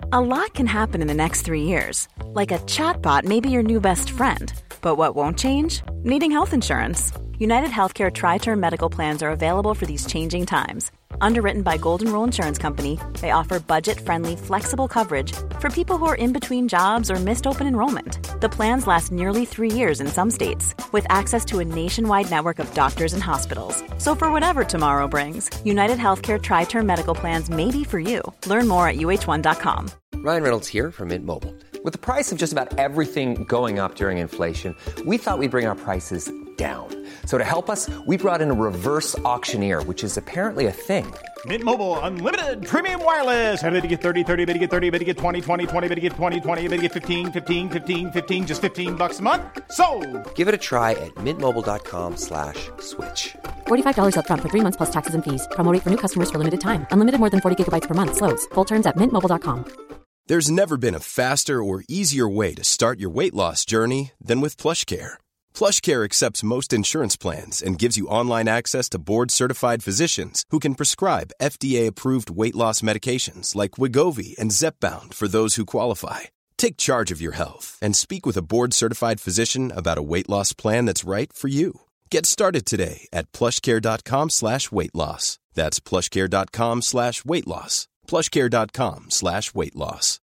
A lot can happen in the next 3 years. Like a chatbot may be your new best friend. But what won't change? Needing health insurance. United Healthcare Tri-Term Medical Plans are available for these changing times. Underwritten by Golden Rule Insurance Company, they offer budget-friendly, flexible coverage for people who are in between jobs or missed open enrollment. The plans last nearly 3 years in some states, with access to a nationwide network of doctors and hospitals. So for whatever tomorrow brings, United Healthcare Tri-Term Medical Plans may be for you. Learn more at uh1.com. Ryan Reynolds here from Mint Mobile. With the price of just about everything going up during inflation, we thought we'd bring our prices down. So to help us, we brought in a reverse auctioneer, which is apparently a thing. Mint Mobile Unlimited Premium Wireless. How to get 30, 30, bit to get 30, bit to get 20, 20, 20, bit to get 20, 20, bit to get 15, 15, 15, 15, just $15 a month? Sold! Give it a try at mintmobile.com/switch. $45 up front for 3 months plus taxes and fees. Promo rate for new customers for limited time. Unlimited more than 40 gigabytes per month. Slows full terms at mintmobile.com. There's never been a faster or easier way to start your weight loss journey than with PlushCare. PlushCare accepts most insurance plans and gives you online access to board-certified physicians who can prescribe FDA-approved weight loss medications like Wegovy and Zepbound for those who qualify. Take charge of your health and speak with a board-certified physician about a weight loss plan that's right for you. Get started today at plushcare.com/weightloss. That's plushcare.com/weightloss. plushcare.com/weightloss.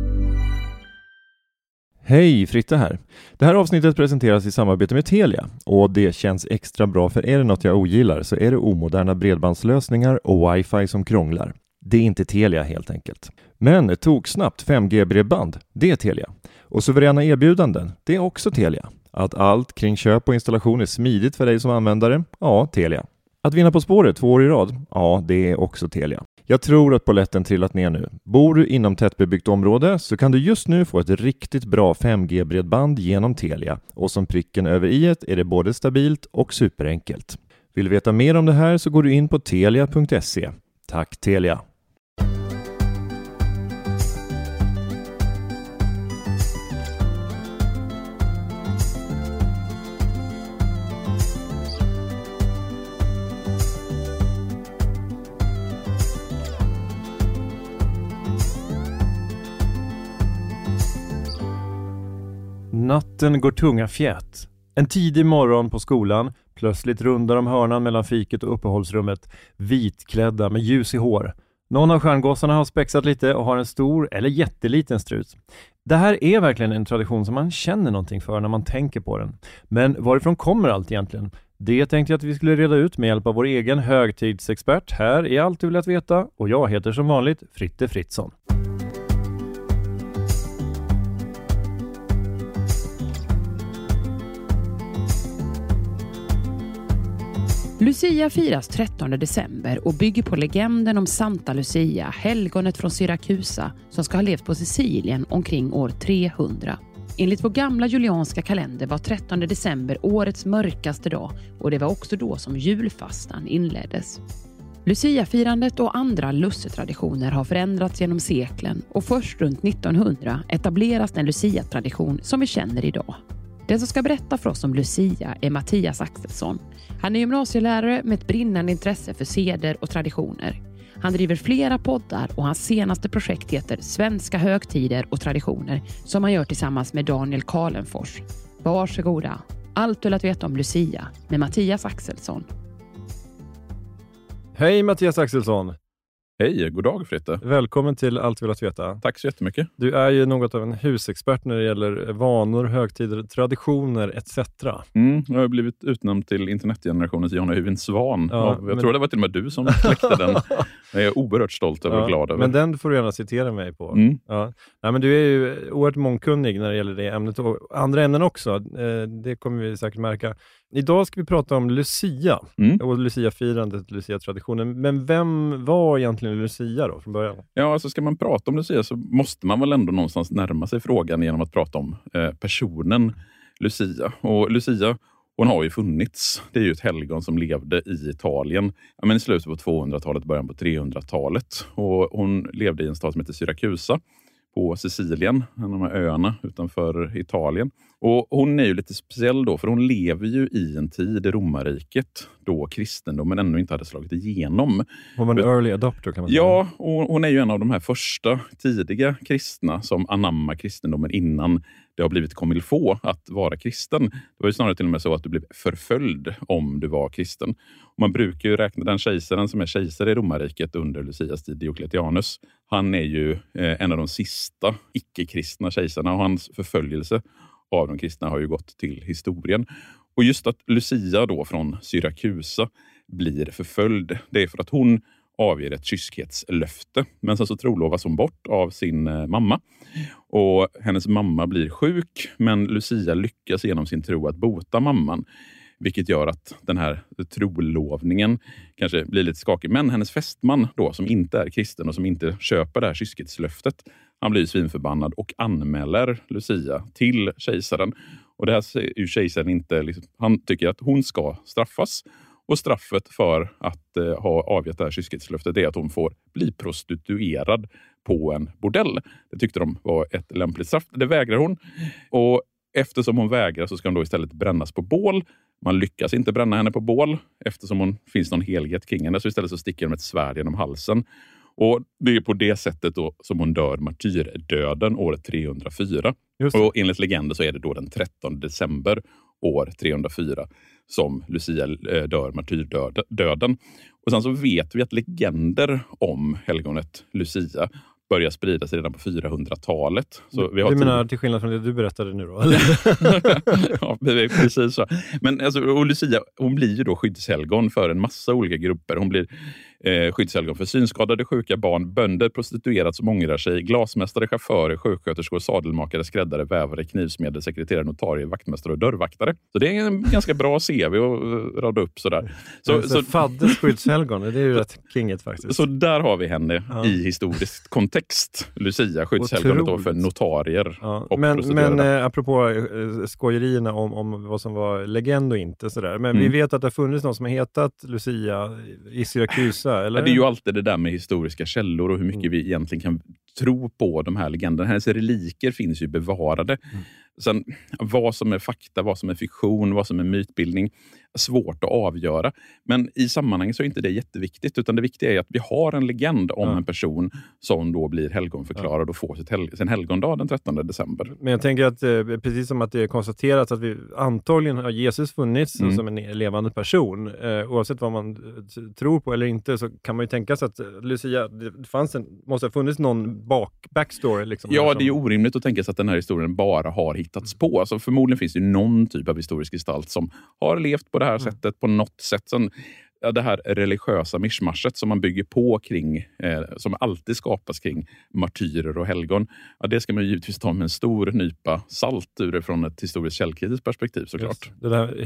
Hej, Fritte här. Det här avsnittet presenteras i samarbete med Telia och det känns extra bra, för är det något jag ogillar så är det omoderna bredbandslösningar och wifi som krånglar. Det är inte Telia helt enkelt. Men tog snabbt 5G-bredband, det är Telia. Och suveräna erbjudanden, det är också Telia. Att allt kring köp och installation är smidigt för dig som användare, ja, Telia. Att vinna På spåret 2 år i rad, ja, det är också Telia. Jag tror att polletten trillat ner nu. Bor du inom tättbebyggt område så kan du just nu få ett riktigt bra 5G-bredband genom Telia. Och som pricken över i-et är det både stabilt och superenkelt. Vill du veta mer om det här så går du in på telia.se. Tack Telia! Natten går tunga fjät. En tidig morgon på skolan. Plötsligt rundar de hörnan mellan fiket och uppehållsrummet. Vitklädda med ljus i hår. Någon av stjärngossarna har spexat lite och har en stor eller jätteliten strut. Det här är verkligen en tradition som man känner någonting för när man tänker på den. Men varifrån kommer allt egentligen? Det tänkte jag att vi skulle reda ut med hjälp av vår egen högtidsexpert. Här är Allt du vill att veta och jag heter som vanligt Fritte Fritzson. Lucia firas 13 december och bygger på legenden om Santa Lucia, helgonet från Syrakusa som ska ha levt på Sicilien omkring år 300. Enligt vår gamla julianska kalender var 13 december årets mörkaste dag och det var också då som julfastan inleddes. Lucia-firandet och andra lussetraditioner har förändrats genom seklen och först runt 1900 etableras den Lucia-tradition som vi känner idag. Den som ska berätta för oss om Lucia är Mattias Axelsson. Han är gymnasielärare med ett brinnande intresse för seder och traditioner. Han driver flera poddar och hans senaste projekt heter Svenska högtider och traditioner som han gör tillsammans med Daniel Kalenfors. Varsågoda. Allt du vill att veta om Lucia med Mattias Axelsson. Hej Mattias Axelsson! Hej, god dag Fritte. Välkommen till Allt du vill att veta. Tack så jättemycket. Du är ju något av en husexpert när det gäller vanor, högtider, traditioner etc. Jag har blivit utnämnd till internetgenerationens Jonna Hyvin Svan. Ja, jag tror det var till och med du som kläckte den. Jag är oerhört stolt över och glad över. Men den får du gärna citera mig på. Ja. Nej, men du är ju oerhört mångkunnig när det gäller det ämnet och andra ämnen också. Det kommer vi säkert märka. Idag ska vi prata om Lucia och Lucia-firandet, Lucia-traditionen. Men vem var egentligen Lucia då från början? Ja, alltså ska man prata om Lucia så måste man väl ändå någonstans närma sig frågan genom att prata om personen Lucia. Och Lucia, hon har ju funnits. Det är ju ett helgon som levde i Italien men i slutet på 200-talet, början på 300-talet. Och hon levde i en stad som heter Syrakusa på Sicilien, en av de här öarna utanför Italien. Och hon är ju lite speciell då, för hon lever ju i en tid i romarriket då kristendomen ännu inte hade slagit igenom. Hon var en early adopter kan man säga. Ja, och hon är ju en av de här första tidiga kristna som anammar kristendomen innan det har blivit comme il faut att vara kristen. Det var ju snarare till och med så att du blev förföljd om du var kristen. Och man brukar ju räkna den kejsaren som är kejsare i romarriket under Lucias tid, Diocletianus. Han är ju en av de sista icke-kristna kejsarna och hans förföljelse av de kristna har ju gått till historien. Och just att Lucia då från Syrakusa blir förföljd, det är för att hon avger ett kyskhetslöfte. Men sen så trolovas hon bort av sin mamma. Och hennes mamma blir sjuk, men Lucia lyckas genom sin tro att bota mamman. Vilket gör att den här trolovningen kanske blir lite skakig. Men hennes fästman då, som inte är kristen och som inte köper det här kyskhetslöftet, han blir svinförbannad och anmäler Lucia till kejsaren. Och det här är ju kejsaren inte, liksom, han tycker att hon ska straffas. Och straffet för att ha avgett det här kyskhetslöftet är att hon får bli prostituerad på en bordell. Det tyckte de var ett lämpligt straff. Det vägrar hon. Och eftersom hon vägrar så ska hon då istället brännas på bål. Man lyckas inte bränna henne på bål eftersom hon finns någon helhet kring henne. Så istället så sticker de ett svärd genom halsen. Och det är på det sättet då som hon dör martyrdöden år 304. Och enligt legender så är det då den 13 december år 304 som Lucia dör martyrdöden. Och sen så vet vi att legender om helgonet Lucia börjar sprida sig redan på 400-talet. Så vi har menar till skillnad från det du berättade nu då? Eller? Ja, precis så. Men alltså, och Lucia, hon blir ju då skyddshelgon för en massa olika grupper. Hon blir skyddshelgon för synskadade, sjuka barn, bönder, prostituerade som ångrar sig, glasmästare, chaufförer, sjuksköterskor, sadelmakare, skräddare, vävare, knivsmedel, sekreterare, notarie, vaktmästare och dörrvaktare. Så det är en ganska bra CV att rada upp sådär. Så Faddes skyddshelgon, det är ju rätt kinget faktiskt. Så där har vi henne i historisk kontext. Lucia, skyddshelgonet då för notarier och prostituerade. Men apropå skojerierna om vad som var legend och inte sådär. Men vi vet att det har funnits någon som har hetat Lucia i Syrakusa. Eller? Det är ju alltid det där med historiska källor och hur mycket vi egentligen kan tro på de här legenderna. Hennes reliker finns ju bevarade. Sen vad som är fakta, vad som är fiktion, vad som är mytbildning, svårt att avgöra. Men i sammanhanget så är inte det jätteviktigt, utan det viktiga är att vi har en legend om en person som då blir helgonförklarad och får sin helgondag den 13 december. Men jag tänker att precis som att det är konstaterat att vi antagligen har Jesus funnits som en levande person, oavsett vad man tror på eller inte, så kan man ju tänka sig att Lucia, det måste ha funnits någon backstory. Liksom, ja, det är ju orimligt att tänka sig att den här historien bara har hittats på. Alltså, förmodligen finns det någon typ av historisk gestalt som har levt på det här sättet på något sätt. Sen, det här religiösa mischmaschet som man bygger på kring, som alltid skapas kring martyrer och helgon. Ja, det ska man ju givetvis ta med en stor nypa salt ur från ett historiskt källkritiskt perspektiv såklart. Just, det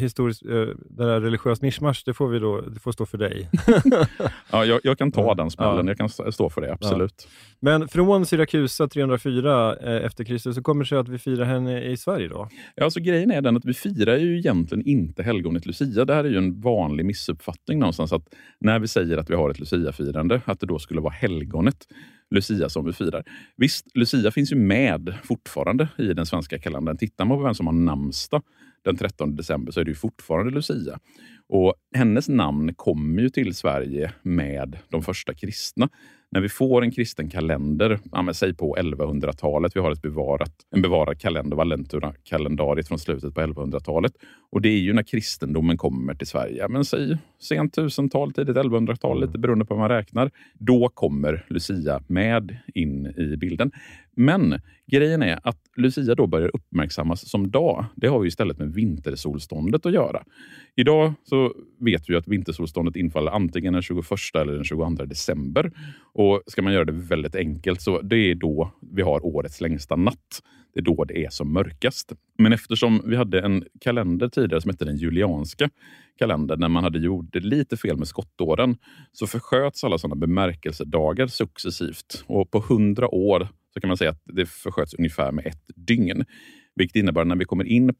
där religiösa mischmasch, det får stå för dig. Ja, jag kan ta den smällen. Jag kan stå för det, absolut. Ja. Men från Syrakusa 304 efter Kristus så kommer det sig att vi firar henne i Sverige då? Ja, alltså grejen är den att vi firar ju egentligen inte helgonet Lucia. Det här är ju en vanlig missuppfattning någonstans, att när vi säger att vi har ett Lucia-firande, att det då skulle vara helgonet Lucia som vi firar. Visst, Lucia finns ju med fortfarande i den svenska kalendern. Tittar man på vem som har namnsdag den 13 december så är det ju fortfarande Lucia. Och hennes namn kommer ju till Sverige med de första kristna. När vi får en kristen kalender, säg på 1100-talet, vi har en bevarad kalender, Valentura-kalendariet från slutet på 1100-talet. Och det är ju när kristendomen kommer till Sverige. Men säg sent 1000-tal, tidigt 1100-tal, lite beroende på vad man räknar. Då kommer Lucia med in i bilden. Men grejen är att Lucia då börjar uppmärksammas som dag. Det har ju istället med vintersolståndet att göra. Idag så vet vi att vintersolståndet infaller antingen den 21 eller den 22 december. Och ska man göra det väldigt enkelt så det är då vi har årets längsta natt. Det är då det är som mörkast. Men eftersom vi hade en kalender tidigare som hette den julianska kalendern, när man hade gjort lite fel med skottåren, så försköts alla sådana bemärkelsedagar successivt. Och på 100 år så kan man säga att det försköts ungefär med ett dygn. Vilket innebär att när vi kommer in på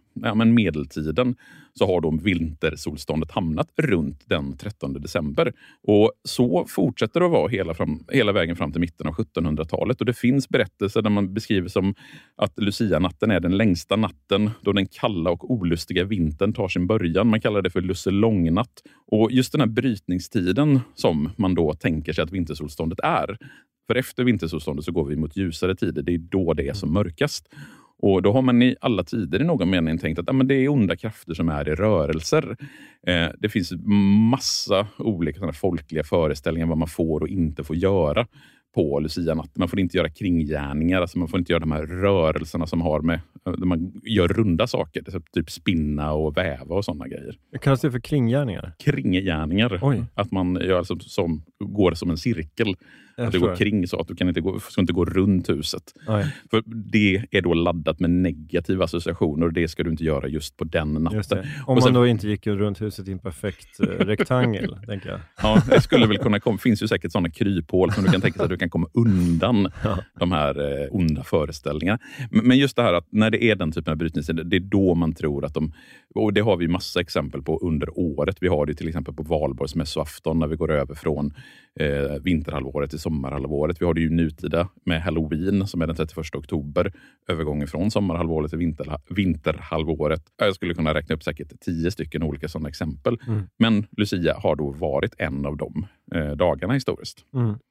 medeltiden så har då vintersolståndet hamnat runt den 13 december. Och så fortsätter det att vara hela vägen fram till mitten av 1700-talet. Och det finns berättelser där man beskriver som att Lucia-natten är den längsta natten då den kalla och olustiga vintern tar sin början. Man kallar det för Lusselångnatt. Och just den här brytningstiden som man då tänker sig att vintersolståndet är. För efter vintersolståndet så går vi mot ljusare tider. Det är då det är som mörkast. Och då har man i alla tider i någon mening tänkt att det är onda krafter som är i rörelser. Det finns massa olika folkliga föreställningar vad man får och inte får göra på Lucia-natten. Man får inte göra kringgärningar, alltså man får inte göra de här rörelserna som har med, där man gör runda saker, typ spinna och väva och sådana grejer. Kallas det för kringgärningar? Kringgärningar. Oj. Att man gör alltså går som en cirkel. Att det går kring så att du kan inte gå runt huset. Oj. För det är då laddat med negativa associationer och det ska du inte göra just på den natten. Om man då inte gick runt huset i en perfekt rektangel, tänker jag. Ja, det skulle väl kunna komma. Finns ju säkert sådana kryphål som du kan tänka sig att du kan komma undan de här onda föreställningarna. Men just det här att när det är den typen av brytningstider, det är då man tror att och det har vi massa exempel på under året. Vi har det till exempel på Valborgsmässoafton när vi går över från vinterhalvåret till sommarhalvåret. Vi har det ju nutida med Halloween som är den 31 oktober. Övergången från sommarhalvåret till vinterhalvåret. Jag skulle kunna räkna upp säkert 10 stycken olika sådana exempel. Men Lucia har då varit en av de dagarna historiskt.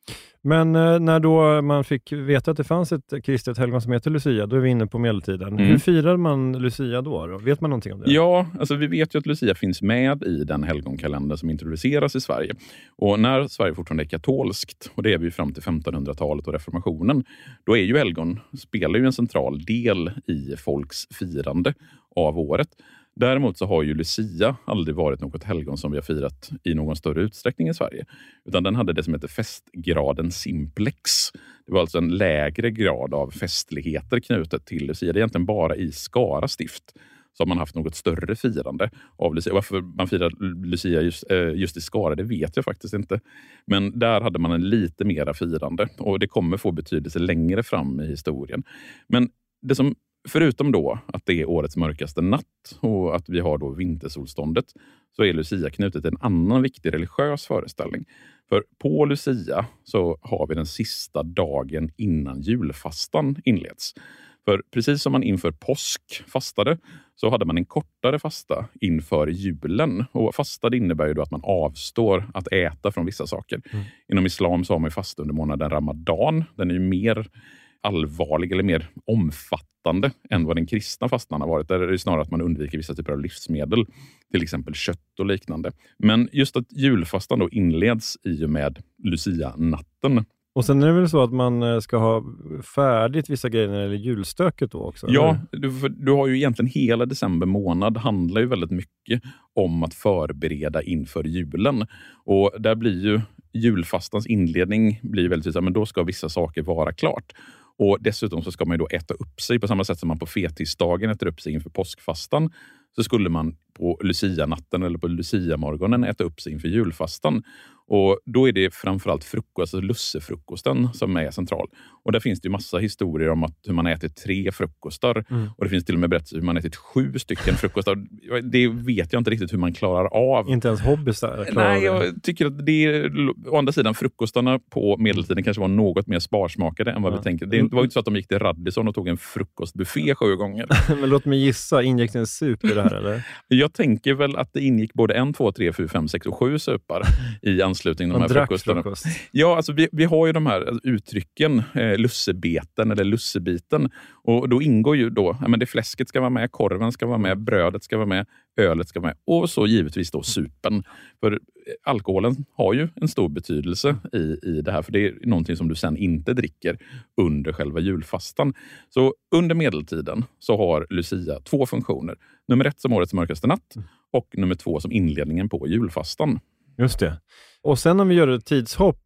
Men när då man fick veta att det fanns ett kristet helgon som heter Lucia, då är vi inne på medeltiden. Hur firar man Lucia då? Vet man någonting om det? Ja, alltså vi vet ju att Lucia finns med i den helgonkalender som introduceras i Sverige. Och när Sverige fortfarande är katolskt, och det är vi fram till 1500-talet och reformationen, då är ju helgon, spelar ju en central del i folks firande av året. Däremot så har ju Lucia aldrig varit något helgon som vi har firat i någon större utsträckning i Sverige. Utan den hade det som heter festgraden simplex. Det var alltså en lägre grad av festligheter knutet till Lucia. Det är egentligen bara i Skara stift så har man haft något större firande av Lucia. Varför man firar Lucia just i Skara, det vet jag faktiskt inte. Men där hade man en lite mera firande. Och det kommer få betydelse längre fram i historien. Men det som förutom då att det är årets mörkaste natt och att vi har då vintersolståndet, så är Lucia knutet till en annan viktig religiös föreställning. För på Lucia så har vi den sista dagen innan julfastan inleds. För precis som man inför påsk fastade så hade man en kortare fasta inför julen. Och fastade innebär ju då att man avstår att äta från vissa saker. Inom islam så har man ju fasta under månaden Ramadan. Den är ju mer allvarlig eller mer omfattande än vad den kristna fastan har varit. Där är det snarare att man undviker vissa typer av livsmedel, till exempel kött och liknande. Men just att julfastan då inleds i och med Lucia-natten. Och sen är det väl så att man ska ha färdigt vissa grejer när det gäller julstöket då också? Ja, du har ju egentligen hela december månad handlar ju väldigt mycket om att förbereda inför julen. Och där blir ju julfastans inledning blir väldigt tydligt, men då ska vissa saker vara klart. Och dessutom så ska man ju då äta upp sig på samma sätt som man på fettisdagen äter upp sig inför påskfastan. Så skulle man på Lucia-natten eller på Lucia-morgonen äta upp sig inför julfastan. Och då är det framförallt frukost, alltså lussefrukosten som är central. Och där finns det ju massa historier om hur man äter 3 frukostar. Och det finns till och med berättelser hur man ätit 7 stycken frukostar. Det vet jag inte riktigt hur man klarar av. Inte ens hobbysar klarar. Nej, jag tycker att det är, å andra sidan, frukostarna på medeltiden kanske var något mer sparsmakade än vad vi tänker. Det var ju inte så att de gick till Radisson och tog en frukostbuffé 7 gånger. Men låt mig gissa, ingick det en sup i det här eller? Jag tänker väl att det ingick både 1, 2, 3, 4, 5, 6 och 7 supar i anslutning till de här frukostarna. Ja, alltså vi har ju de här uttrycken, lussebeten eller lussebiten. Och då ingår ju då, det fläsket ska vara med, korven ska vara med, brödet ska vara med, ölet ska vara med och så givetvis då supen. För alkoholen har ju en stor betydelse i det här, för det är någonting som du sen inte dricker under själva julfastan. Så under medeltiden så har Lucia 2 funktioner. Nummer 1 som årets mörkaste natt och nummer 2 som inledningen på julfastan. Just det. Och sen om vi gör ett tidshopp,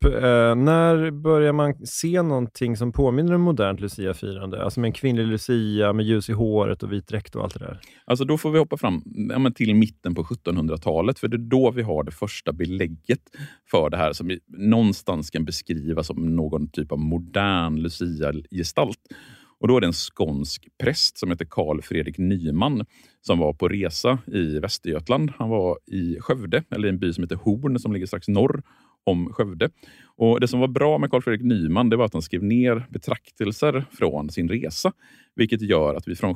när börjar man se någonting som påminner om modernt Lucia-firande? Alltså med en kvinnlig Lucia med ljus i håret och vit dräkt och allt det där. Alltså då får vi hoppa fram till mitten på 1700-talet, för det är då vi har det första belägget för det här som vi någonstans kan beskriva som någon typ av modern Lucia-gestalt. Och då är det en skånsk präst som heter Carl Fredrik Nyman som var på resa i Västergötland. Han var i Skövde, eller i en by som heter Horn som ligger strax norr om Skövde. Och det som var bra med Carl Fredrik Nyman, det var att han skrev ner betraktelser från sin resa. Vilket gör att vi från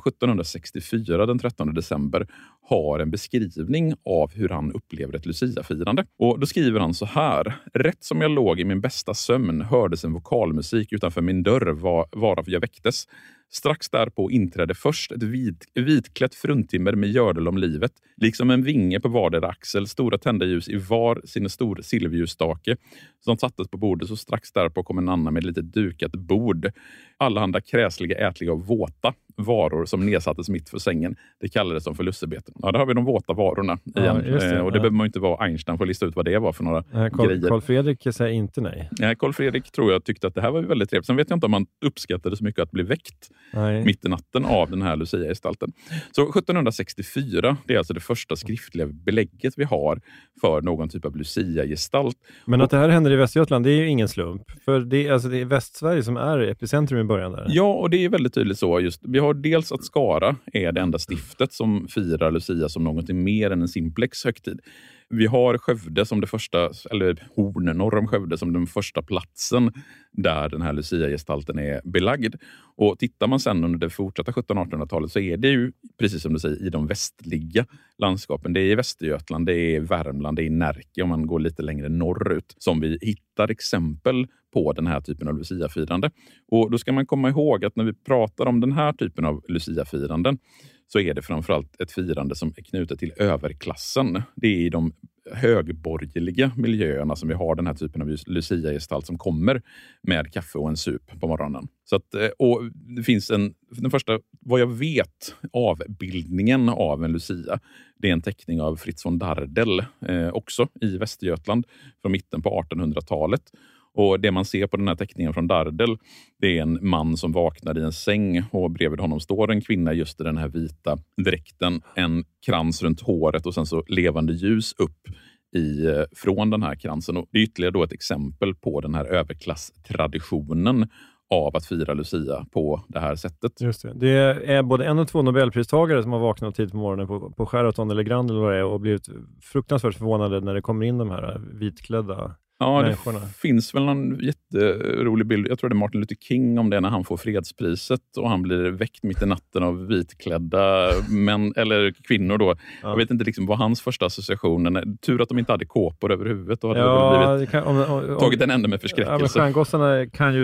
1764 den 13 december har en beskrivning av hur han upplever ett Lucia-firande. Och då skriver han så här: rätt som jag låg i min bästa sömn hördes en vokalmusik utanför min dörr varav jag väcktes. Strax därpå inträdde först ett vitklätt fruntimmer med gördel om livet, liksom en vinge på vardera axel, stora tända ljus i var sin stor silverljusstake som sattes på bordet, så strax därpå kom en annan med ett litet dukat bord. Allehanda kräsliga, ätliga och våta varor som nedsattes mitt för sängen. Det kallades de för lussebeten. Ja, där har vi de våta varorna igen. Ja, och det behöver man ju inte vara Einstein för att lista ut vad det var för några grejer. Carl Fredrik säger inte nej. Nej, Carl Fredrik tror jag tyckte att det här var väldigt trevligt. Sen vet jag inte om man uppskattade så mycket att bli väckt mitt i natten av den här Lucia-gestalten. Så 1764, det är alltså det första skriftliga belägget vi har för någon typ av Lucia-gestalt. Men att det här händer i Västergötland, det är ju ingen slump. För det är Västsverige som är epicentrum i början där. Ja, och det är väldigt tydligt så. Just, vi har dels att Skara är det enda stiftet som firar Lucia som någonting mer än en simplex högtid. Vi har Skövde som det första, eller Horn norr om Skövde som den första platsen där den här Lucia-gestalten är belagd. Och tittar man sen under det fortsatta 1700-1800-talet så är det ju, precis som du säger, i de västliga landskapen. Det är i Västergötland, det är i Värmland, det är i Närke om man går lite längre norrut som vi hittar exempel på den här typen av Lucia-firande. Och då ska man komma ihåg att när vi pratar om den här typen av Lucia-firanden så är det framförallt ett firande som är knutet till överklassen. Det är i de högborgerliga miljöerna som vi har den här typen av Lucia-gestalt som kommer med kaffe och en sup på morgonen. Så att, och det finns den första, vad jag vet, avbildningen av en Lucia. Det är en teckning av Fritz von Dardel också i Västergötland från mitten på 1800-talet. Och det man ser på den här teckningen från Dardel, det är en man som vaknar i en säng och bredvid honom står en kvinna just i den här vita dräkten, en krans runt håret och sen så levande ljus upp från den här kransen. Och det är ytterligare då ett exempel på den här överklasstraditionen av att fira Lucia på det här sättet. Just det. Det är både en och två Nobelpristagare som har vaknat tid på morgonen på Sheraton eller Grand eller vad det är och blivit fruktansvärt förvånade när det kommer in de här vitklädda. Ja, det finns väl någon jätterolig bild. Jag tror det är Martin Luther King om det när han får fredspriset och han blir väckt mitt i natten av vitklädda män eller kvinnor då. Ja. Jag vet inte liksom vad hans första association är. Tur att de inte hade kåpor över huvudet och hade tagit en ände med förskräckelse. Ja, stjärngossarna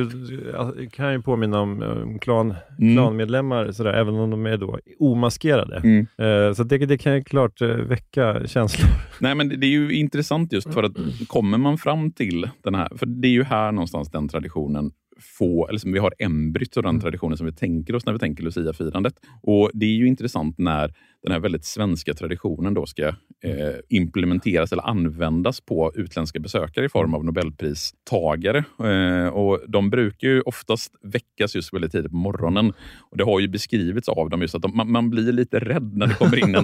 kan ju påminna om klanmedlemmar sådär, även om de är då omaskerade. Så det kan ju klart väcka känslor. Nej, men det är ju intressant just för att kommer man fram till den här, för det är ju här någonstans den traditionen eller som vi har embryt av den traditionen som vi tänker oss när vi tänker Lucia-firandet. Och det är ju intressant när den här väldigt svenska traditionen då ska implementeras eller användas på utländska besökare i form av Nobelpristagare. Och de brukar ju oftast väckas just väldigt tidigt på morgonen. Och det har ju beskrivits av dem just att man blir lite rädd när det kommer in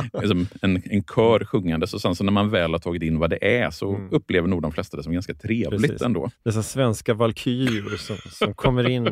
en kör sjungande. Så sen så när man väl har tagit in vad det är så upplever nog de flesta det som ganska trevligt ändå. Dessa svenska valkyrior som kommer in.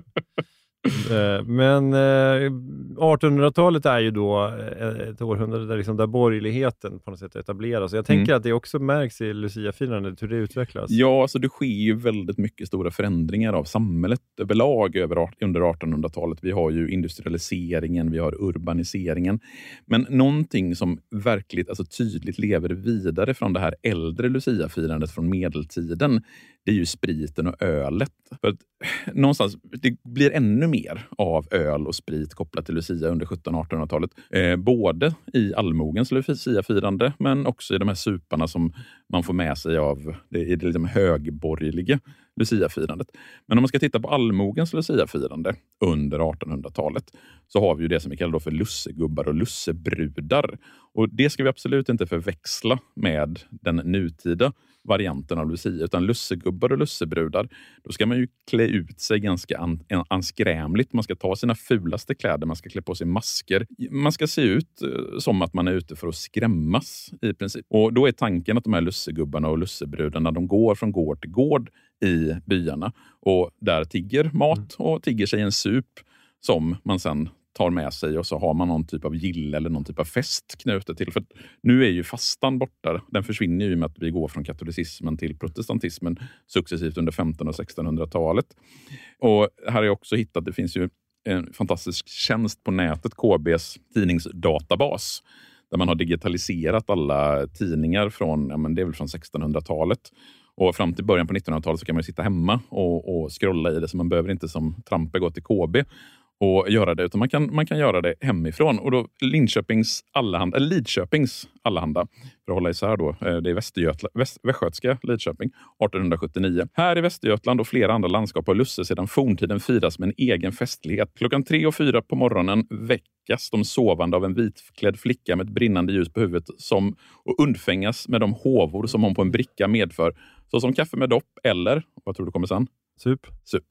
Men 1800-talet är ju då ett århundrade där borgerligheten på något sätt etableras. Jag tänker att det också märks i Lucia-firandet hur det utvecklas. Ja, så det sker ju väldigt mycket stora förändringar av samhället överlag under 1800-talet. Vi har ju industrialiseringen, vi har urbaniseringen. Men någonting som verkligt tydligt lever vidare från det här äldre Lucia-firandet från medeltiden, det är ju spriten och ölet. För att någonstans, det blir ännu mer av öl och sprit kopplat till Lucia under 1700-1800-talet. Både i allmogens Lucia-firande men också i de här suparna som man får med sig av det liksom högborgerliga Lucia-firandet. Men om man ska titta på allmogens Lucia-firande under 1800-talet så har vi ju det som vi kallar då för lussegubbar och lussebrudar. Och det ska vi absolut inte förväxla med den nutida varianten av Lucia, utan lussegubbar och lussebrudar, då ska man ju klä ut sig ganska anskrämligt. Man ska ta sina fulaste kläder, man ska klä på sig masker. Man ska se ut som att man är ute för att skrämmas i princip. Och då är tanken att de här lussegubbarna och lussebrudarna, de går från gård till gård i byarna och där tigger mat och tigger sig en sup som man sen tar med sig och så har man någon typ av gille eller någon typ av fest knutet till. För nu är ju fastan borta. Den försvinner ju med att vi går från katolicismen till protestantismen successivt under 1500- och 1600-talet. Och här har jag också hittat, det finns ju en fantastisk tjänst på nätet, KBs tidningsdatabas, där man har digitaliserat alla tidningar från, det är väl från 1600-talet. Och fram till början på 1900-talet så kan man ju sitta hemma och scrolla i det, så man behöver inte som Trampe gå till KB och göra det, utan man kan göra det hemifrån. Och då Lidköpings Allehanda, för att hålla isär då, det är västgötska Lidköping, 1879. Här i Västergötland och flera andra landskap har lusse sedan forntiden firas med en egen festlighet. 3 och 4 på morgonen väckas de sovande av en vitklädd flicka med ett brinnande ljus på huvudet och undfängas med de håvor som hon på en bricka medför, såsom kaffe med dopp eller, vad tror du kommer sen? Sup.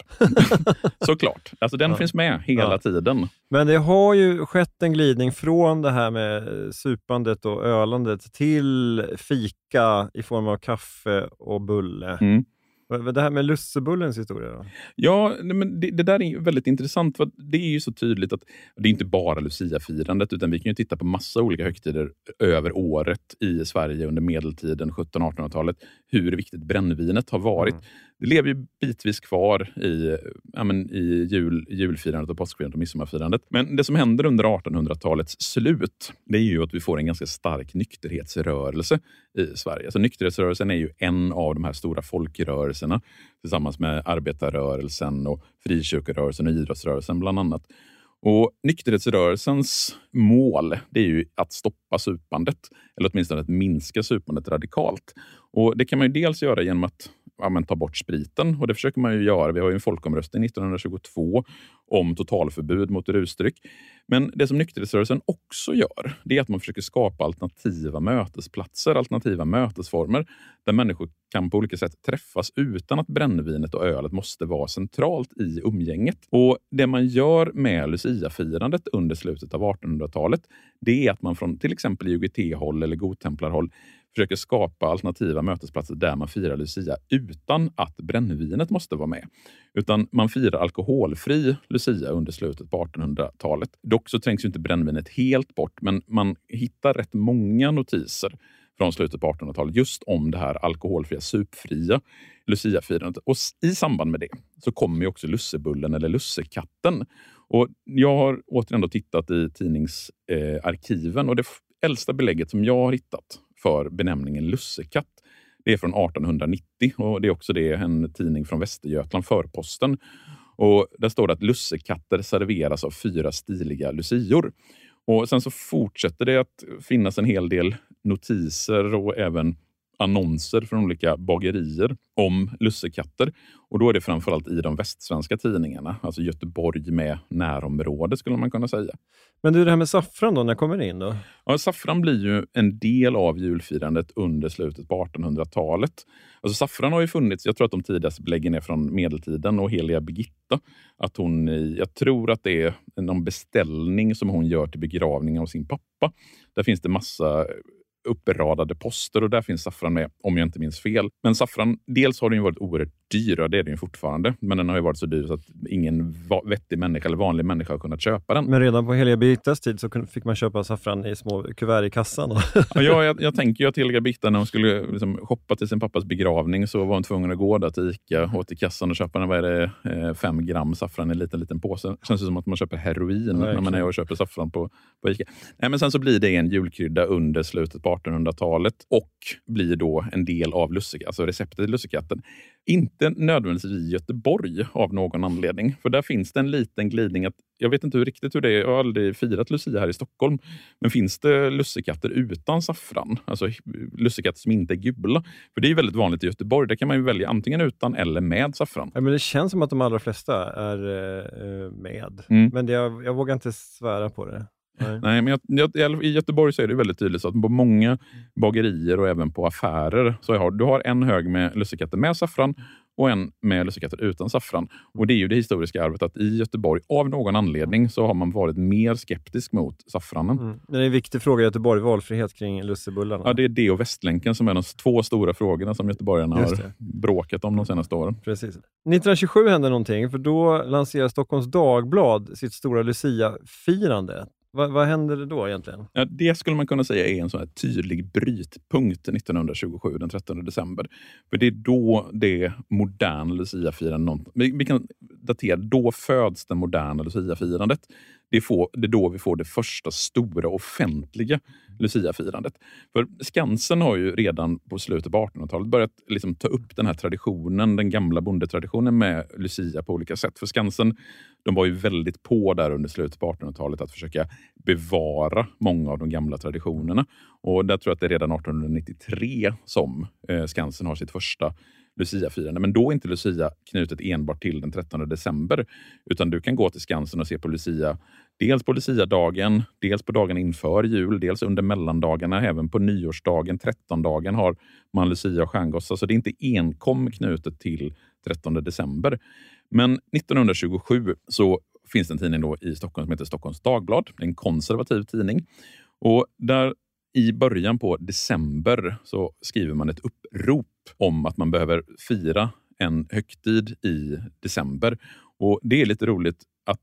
Såklart. Alltså den finns med hela tiden. Men det har ju skett en glidning från det här med supandet och ölandet till fika i form av kaffe och bulle. Det här med lussebullens historia då? Ja, men det där är väldigt intressant, för det är ju så tydligt att det är inte bara Lucia-firandet, utan vi kan ju titta på massa olika högtider över året i Sverige under medeltiden, 1700-1800-talet, hur viktigt brännvinet har varit. Det lever ju bitvis kvar i julfirandet och påskfirandet och midsommarfirandet. Men det som händer under 1800-talets slut, det är ju att vi får en ganska stark nykterhetsrörelse i Sverige. Så nykterhetsrörelsen är ju en av de här stora folkrörelserna tillsammans med arbetarrörelsen och frikyrkorörelsen och idrottsrörelsen bland annat. Och nykterhetsrörelsens mål, det är ju att stoppa supandet, eller åtminstone att minska supandet radikalt. Och det kan man ju dels göra genom att ta bort spriten, och det försöker man ju göra. Vi har ju en folkomröstning 1922 om totalförbud mot rusdryck. Men det som nykterhetsrörelsen också gör, det är att man försöker skapa alternativa mötesplatser, alternativa mötesformer där människor kan på olika sätt träffas utan att brännvinet och ölet måste vara centralt i umgänget. Och det man gör med Lucia-firandet under slutet av 1800-talet, det är att man från till exempel UGT-håll eller godtemplarhåll försöker skapa alternativa mötesplatser där man firar Lucia utan att brännvinet måste vara med. Utan man firar alkoholfri Lucia under slutet på 1800-talet. Dock så trängs ju inte brännvinet helt bort, men man hittar rätt många notiser från slutet på 1800-talet just om det här alkoholfria, supfria Lucia-firandet. Och i samband med det så kommer ju också lussebullen eller lussekatten. Och jag har återigen då tittat i tidningsarkiven, och det äldsta belägget som jag har hittat för benämningen lussekatt, det är från 1890, och det är också en tidning från Västergötland, Förposten. Och där står det att lussekatter serveras av 4 stiliga lucior. Och sen så fortsätter det att finnas en hel del notiser och även annonser från olika bagerier om lussekatter. Och då är det framförallt i de västsvenska tidningarna. Alltså Göteborg med närområde skulle man kunna säga. Men du, det här med saffran då, när kommer det in då? Ja, saffran blir ju en del av julfirandet under slutet på 1800-talet. Alltså saffran har ju funnits, jag tror att de tidigaste beläggen är från medeltiden, och heliga Birgitta. Att jag tror att det är någon beställning som hon gör till begravningen av sin pappa. Där finns det massa uppradade poster, och där finns saffran med, om jag inte minns fel. Men saffran, dels har den ju varit oerhört dyr, och det är den ju fortfarande. Men den har ju varit så dyr så att ingen vettig människa eller vanlig människa har kunnat köpa den. Men redan på heliga Birgittas tid så fick man köpa saffran i små kuvert i kassan. Ja, jag tänker ju att heliga Birgitta, när hon skulle shoppa till sin pappas begravning, så var hon tvungen att gå där till Ica och till kassan och köpa 5 gram saffran i en liten påse. Det känns som att man köper heroin när man är och köper saffran på Ica. Nej, men sen så blir det en julkrydda under slutet på 1800-talet och blir då en del av alltså receptet i lussekatten. Inte nödvändigtvis i Göteborg av någon anledning. För där finns det en liten glidning att, jag vet inte riktigt hur det är, jag har aldrig firat Lucia här i Stockholm. Men finns det lussekatter utan saffran? Alltså lussekatter som inte är gula? För det är ju väldigt vanligt i Göteborg. Där kan man ju välja antingen utan eller med saffran. Ja, men det känns som att de allra flesta är med. Men jag vågar inte svära på det. Nej, men i Göteborg så är det väldigt tydligt så att på många bagerier och även på affärer så du har en hög med lussekatter med saffran och en med lussekatter utan saffran. Och det är ju det historiska arvet att i Göteborg av någon anledning så har man varit mer skeptisk mot saffranen. Det är en viktig fråga i Göteborg, valfrihet kring lussebullarna. Ja, det är det och Västlänken som är de två stora frågorna som göteborgarna har bråkat om de senaste åren. Precis. 1927 hände någonting, för då lanserar Stockholms Dagblad sitt stora Lucia-firande. Vad händer då egentligen? Ja, det skulle man kunna säga är en sån här tydlig brytpunkt 1927, den 13 december. För det är då det moderna Lucia-firandet, vi kan datera, då föds det moderna Lucia-firandet. Det är då vi får det första stora offentliga Lucia-firandet. För Skansen har ju redan på slutet på 1800-talet börjat liksom ta upp den här traditionen, den gamla bondetraditionen med Lucia på olika sätt. För Skansen, de var ju väldigt på där under slutet på 1800-talet att försöka bevara många av de gamla traditionerna. Och där tror jag att det är redan 1893 som Skansen har sitt första Lucia-firande. Men då är inte Lucia knutet enbart till den 13 december. Utan du kan gå till Skansen och se på Lucia. Dels på Lucia-dagen, dels på dagen inför jul, dels under mellandagarna. Även på nyårsdagen, 13-dagen har man Lucia och stjärngossar. Så det är inte enkom knutet till 13 december. Men 1927 så finns det en tidning då i Stockholm som heter Stockholms Dagblad. Det är en konservativ tidning. Och där i början på december så skriver man ett upprop om att man behöver fira en högtid i december. Och det är lite roligt att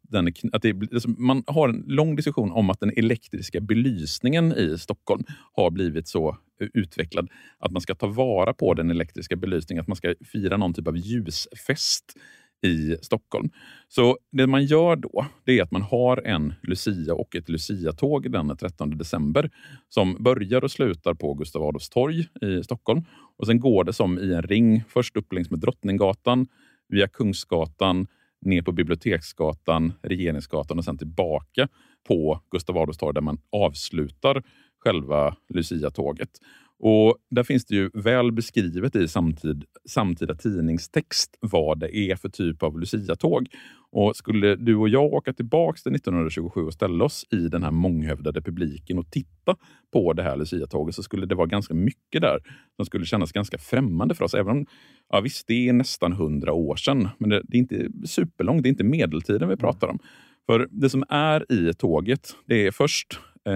man har en lång diskussion om att den elektriska belysningen i Stockholm har blivit så utvecklad att man ska ta vara på den elektriska belysningen, att man ska fira någon typ av ljusfest i Stockholm. Så det man gör då, det är att man har en Lucia och ett Lucia-tåg den 13 december som börjar och slutar på Gustav Adolfs torg i Stockholm. Och sen går det som i en ring, först upp längs med Drottninggatan, via Kungsgatan, ner på Biblioteksgatan, Regeringsgatan och sen tillbaka på Gustav Adolfs torg där man avslutar själva Lucia-tåget. Och där finns det ju väl beskrivet i samtida tidningstext vad det är för typ av Lucia-tåg. Och skulle du och jag åka tillbaka till 1927 och ställa oss i den här månghövdade publiken och titta på det här Lucia-tåget, så skulle det vara ganska mycket där som skulle kännas ganska främmande för oss. Även om, ja visst, det är nästan 100 år sedan, men det är inte superlångt, det är inte medeltiden vi pratar om. För det som är i tåget, det är först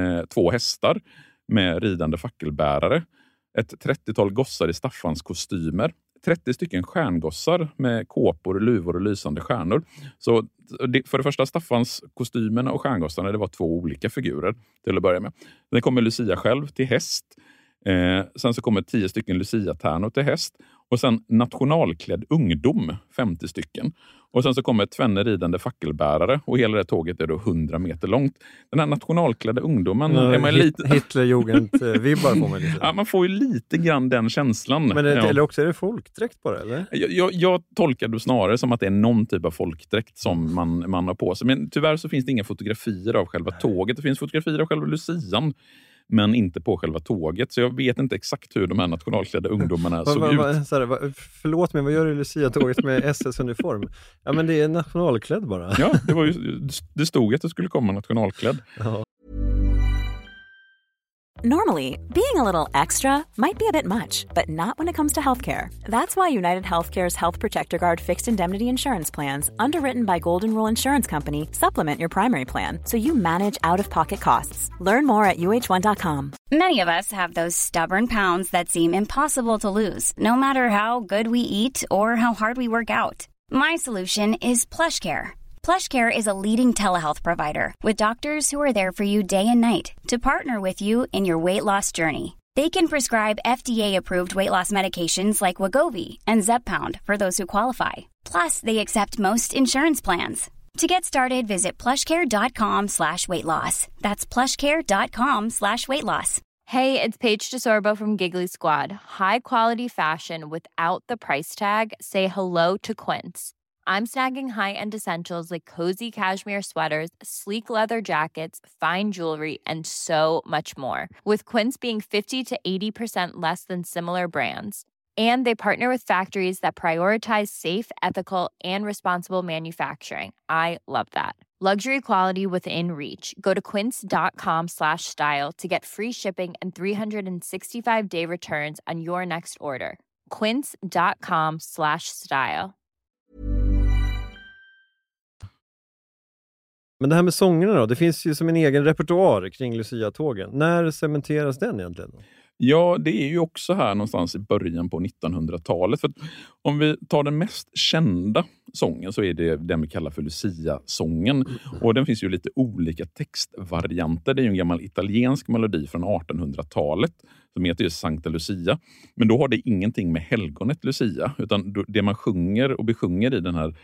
2 hästar med ridande fackelbärare, ett 30-tal gossar i Staffans kostymer, 30 stycken stjärngossar med kåpor, luvor och lysande stjärnor. Så för det första, Staffans kostymerna och stjärngossarna, det var 2 olika figurer till att börja med. Sen kommer Lucia själv till häst. Sen så kommer 10 stycken Lucia-tärnor till häst. Och sen nationalklädd ungdom, 50 stycken. Och sen så kommer tvenne ridande fackelbärare. Och hela det tåget är då 100 meter långt. Den här nationalklädda ungdomen... är man lite... Hitlerjugend-vibbar får man lite. Ja, man får ju lite grann den känslan. Men eller också är det folkdräkt bara, eller? Jag tolkar det snarare som att det är någon typ av folkdräkt som man har på sig. Men tyvärr så finns det inga fotografier av själva tåget. Det finns fotografier av själva Lucian, men inte på själva tåget. Så jag vet inte exakt hur de här nationalklädda ungdomarna såg ut. Förlåt mig, vad gör du Lucia-tåget med SS-uniform? Ja, men det är nationalklädd bara. Ja, det stod att det skulle komma nationalklädd. Ja. Normally, being a little extra might be a bit much, but not when it comes to healthcare. That's why United Healthcare's Health Protector Guard fixed indemnity insurance plans, underwritten by Golden Rule Insurance Company, supplement your primary plan so you manage out-of-pocket costs. Learn more at uh1.com. Many of us have those stubborn pounds that seem impossible to lose, no matter how good we eat or how hard we work out. My solution is PlushCare. PlushCare is a leading telehealth provider with doctors who are there for you day and night to partner with you in your weight loss journey. They can prescribe FDA-approved weight loss medications like Wegovy and Zepbound for those who qualify. Plus, they accept most insurance plans. To get started, visit plushcare.com/weightloss. That's plushcare.com/weightloss. Hey, it's Paige DeSorbo from Giggly Squad. High quality fashion without the price tag. Say hello to Quince. I'm snagging high-end essentials like cozy cashmere sweaters, sleek leather jackets, fine jewelry, and so much more. With Quince being 50 to 80% less than similar brands. And they partner with factories that prioritize safe, ethical, and responsible manufacturing. I love that. Luxury quality within reach. Go to quince.com/style to get free shipping and 365-day returns on your next order. quince.com/style. Men det här med sångerna då, det finns ju som en egen repertoar kring Lucia-tågen. När cementeras den egentligen? Ja, det är ju också här någonstans i början på 1900-talet. För att om vi tar den mest kända sången så är det den vi kallar för Lucia-sången. Och den finns ju lite olika textvarianter. Det är ju en gammal italiensk melodi från 1800-talet som heter just Sankta Lucia. Men då har det ingenting med helgonet Lucia, utan det man sjunger och besjunger i den här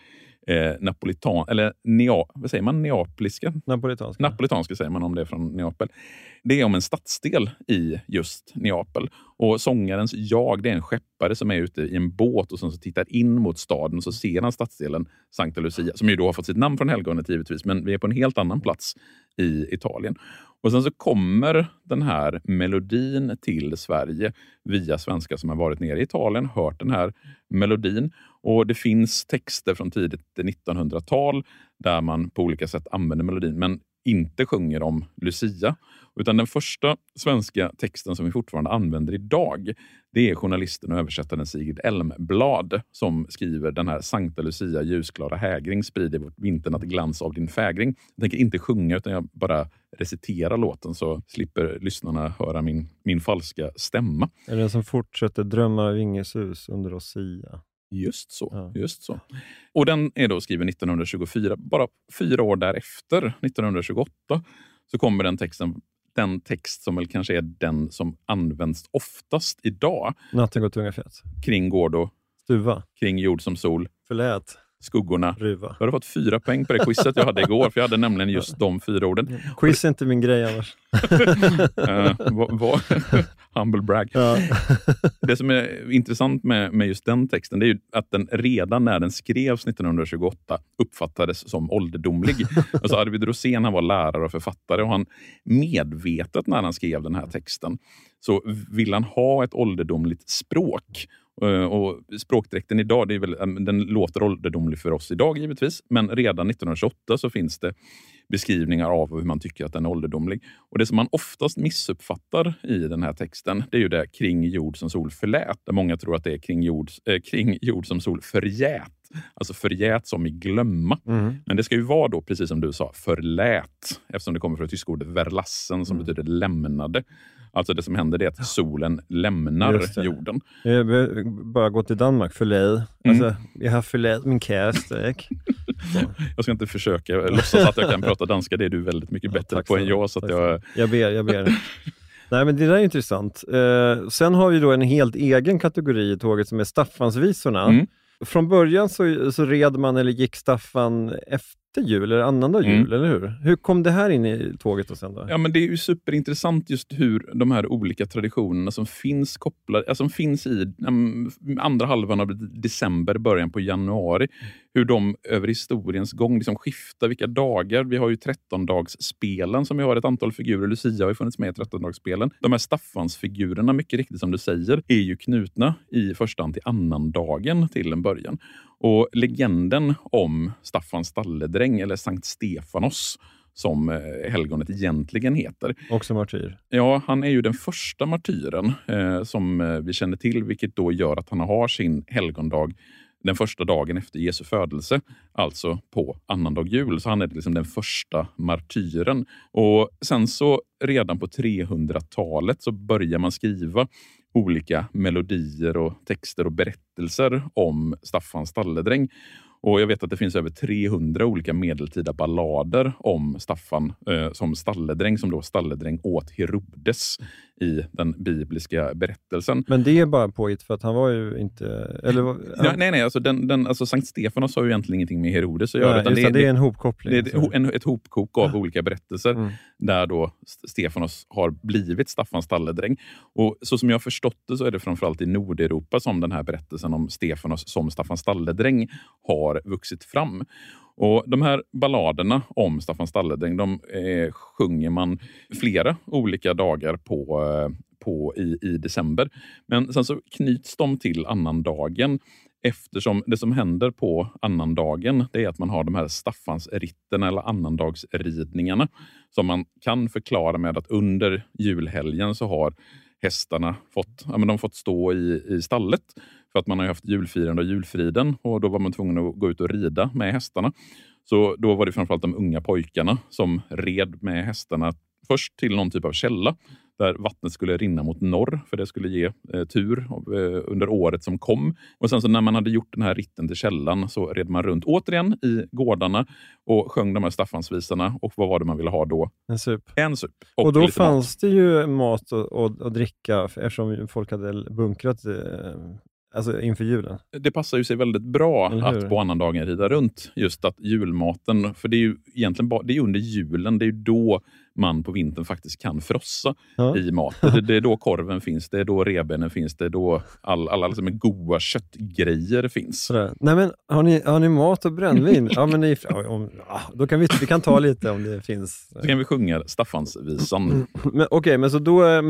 vad säger man? Neapoliska? Napolitanska säger man om det är från Neapel. Det är om en stadsdel i just Neapel. Och sångarens jag, det är en skeppare som är ute i en båt och som så tittar in mot staden och så ser han stadsdelen Sankta Lucia, som ju då har fått sitt namn från helgonet givetvis, men vi är på en helt annan plats i Italien. Och sen så kommer den här melodin till Sverige via svenskar som har varit nere i Italien, hört den här melodin. Och det finns texter från tidigt 1900-tal där man på olika sätt använder melodin men inte sjunger om Lucia. Utan den första svenska texten som vi fortfarande använder idag, det är journalisten och översättaren Sigrid Elmblad som skriver den här Sankta Lucia ljusklara hägring sprider vårt vinternatt glans av din fägring. Jag tänker inte sjunga utan jag bara reciterar låten så slipper lyssnarna höra min falska stämma. Är det den som fortsätter drömma av vingesus under Lucia? Just så, just så. Och den är då skriven 1924. Bara 4 år därefter, 1928, så kommer den text som väl kanske är den som används oftast idag. Natten går tunga fjätt. Kring gård och stuva. Kring jord som sol. Förlät. Skuggorna. Ruva. Jag har fått 4 poäng på det quizet jag hade igår. För jag hade nämligen just de 4 orden. Quiz är inte min grej annars. Humble brag. Ja. Det som är intressant med just den texten, det är ju att den redan när den skrevs 1928 uppfattades som ålderdomlig. Alltså Arvid Rosén, han var lärare och författare och han medvetet när han skrev den här texten så vill han ha ett ålderdomligt språk. Och språkdräkten idag, det är väl, den låter ålderdomlig för oss idag givetvis, men redan 1928 så finns det beskrivningar av hur man tycker att den är ålderdomlig. Och det som man oftast missuppfattar i den här texten, det är ju det kring jord som sol förlät. Där många tror att det är kring jord som sol förgät. Alltså förgät som i glömma. Mm. Men det ska ju vara då, precis som du sa, förlät. Eftersom det kommer från det tyska ordet verlassen som betyder lämnade. Alltså det som händer är att solen lämnar jorden. Jag bara gått till Danmark för lej. Alltså, jag har förlät min kästek. Jag ska inte försöka låtsas att jag kan prata danska. Det är du väldigt mycket bättre på än jag. Så att jag ber. Nej, men det där är intressant. Sen har vi då en helt egen kategori i tåget som är Staffansvisorna. Mm. Från början så red man eller gick Staffan efter jul eller annandag jul, eller hur? Hur kom det här in i tåget och sen då? Ja, men det är ju superintressant just hur de här olika traditionerna som finns kopplade, alltså som finns i andra halvan av december, början på januari, hur de över historiens gång liksom skiftar vilka dagar. Vi har ju 13-dagsspelen som vi har ett antal figurer. Lucia har ju funnits med i 13-dagsspelen. De här Staffansfigurerna, mycket riktigt som du säger, är ju knutna i första hand till annandagen till en början. Och legenden om Staffan Stalledräng eller Sankt Stefanos som helgonet egentligen heter. Också martyr. Ja, han är ju den första martyren som vi känner till, vilket då gör att han har sin helgondag den första dagen efter Jesu födelse, alltså på annandag jul. Så han är liksom den första martyren. Och sen så redan på 300-talet så börjar man skriva olika melodier och texter och berättelser om Staffan Stalledräng. Och jag vet att det finns över 300 olika medeltida ballader om Staffan som stalledräng, som då stalledräng åt Herodes i den bibliska berättelsen. Men det är bara påhitt för att han var ju inte... Eller, nej, alltså, alltså Sankt Stefanos har ju egentligen ingenting med Herodes att göra. Nej, det är en hopkoppling. Det är ett hopkok av olika berättelser där då Stefanos har blivit Staffan stalledräng. Och så som jag har förstått det så är det framförallt i Nordeuropa som den här berättelsen om Stefanos som Staffan stalledräng har vuxit fram. Och de här balladerna om Staffan Stalledräng, de sjunger man flera olika dagar i december. Men sen så knyts de till annandagen, eftersom det som händer på annandagen, det är att man har de här Staffansritterna eller annandagsridningarna som man kan förklara med att under julhelgen så har hästarna fått stå i stallet. För att man har haft julfirande och julfriden. Och då var man tvungen att gå ut och rida med hästarna. Så då var det framförallt de unga pojkarna som red med hästarna först till någon typ av källa. Där vattnet skulle rinna mot norr. För det skulle ge tur under året som kom. Och sen så när man hade gjort den här ritten till källan så red man runt återigen i gårdarna. Och sjöng de här Staffansvisarna. Och vad var det man ville ha då? En sup. Och då fanns det ju mat och dricka eftersom folk hade bunkrat alltså inför julen. Det passar ju sig väldigt bra att på annandagen rida runt. Just att julmaten, för det är ju egentligen det är under julen, det är ju då man på vintern faktiskt kan frossa i mat. Det är då korven finns, det är då rebenen finns, det är då alla liksom goda köttgrejer finns. Sådär. Nej men, har ni mat och brännvin? Ja men då kan vi kan ta lite om det finns. Så kan vi sjunga Staffansvisan. Men okej, men så då